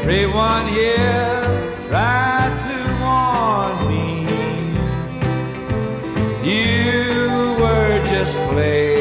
Everyone here tried to warn me. You were just playing